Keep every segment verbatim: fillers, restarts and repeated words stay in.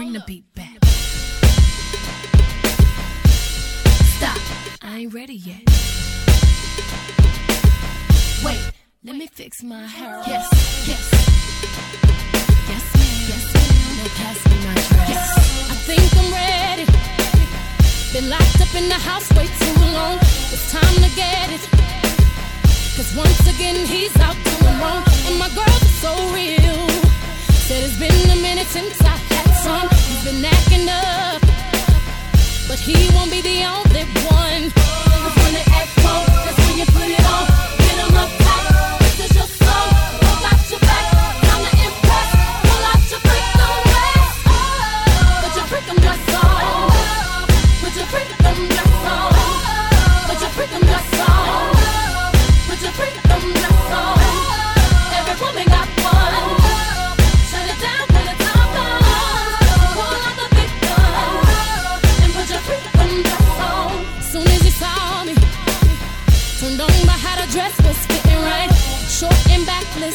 bring the beat back. Stop, I ain't ready yet. Wait, let me fix my hair. Yes, yes. Yes, ma'am. Yes, ma'am. Now pass me my dress. Yes, I think I'm ready. Been locked up in the house way too long. It's time to get it. Cause once again he's out doing wrong. And my girls are so real. Said it's been a minute since I had some. He's been acting up, but he won't be the only one. Cause when they act cold, that's when you put it on. Get him up tight, this is your song. Pull out your back, time to impress. Pull out your freakum dress. Put your freakum dress on. Put your freakum dress on. Put your freakum dress on. Put your freakum dress on. Every woman got one. Shut it down when the time comes. Pull out the big gun and put your freakum dress on. Soon as he saw me, turned on by how the dress was fitting right, short and backless.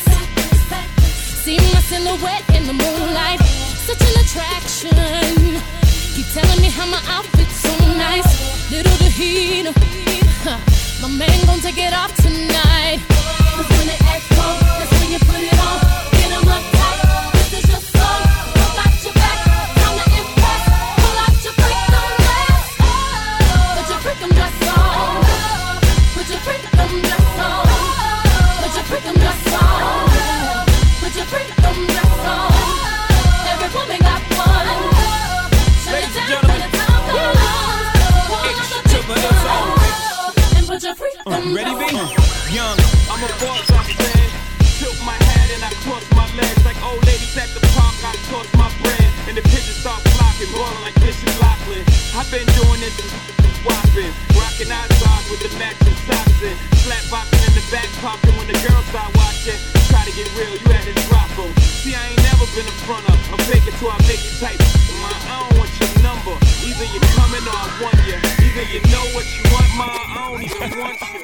See my silhouette in the moonlight, such an attraction. Keep telling me how my outfit's so nice. Little did he know, huh, my man gon' take it off tonight. Cause when they act cold, that's when you put it on. Get him up tight, this is your song. Pull out your back, time to impress. Pull out your freakum dress. Put your freakum dress on. Put your freakum dress on. Put your freakum dress on. Put your freakum dress on. Every woman got one. Shut it down when the time comes. Pull out the big gun and put your freakum Ready, B? dress on. Young, I'm a boss, I said. Tilt my hat and I cross my legs. Like old ladies at the park, I toss my bread. And the pigeons start flocking, boiling like Bishop Lachlan. I've been doing this since whopping. Rocking outside with the matching socks in. Slap boxing in the back pocket when the girls start watching. Try to get real, you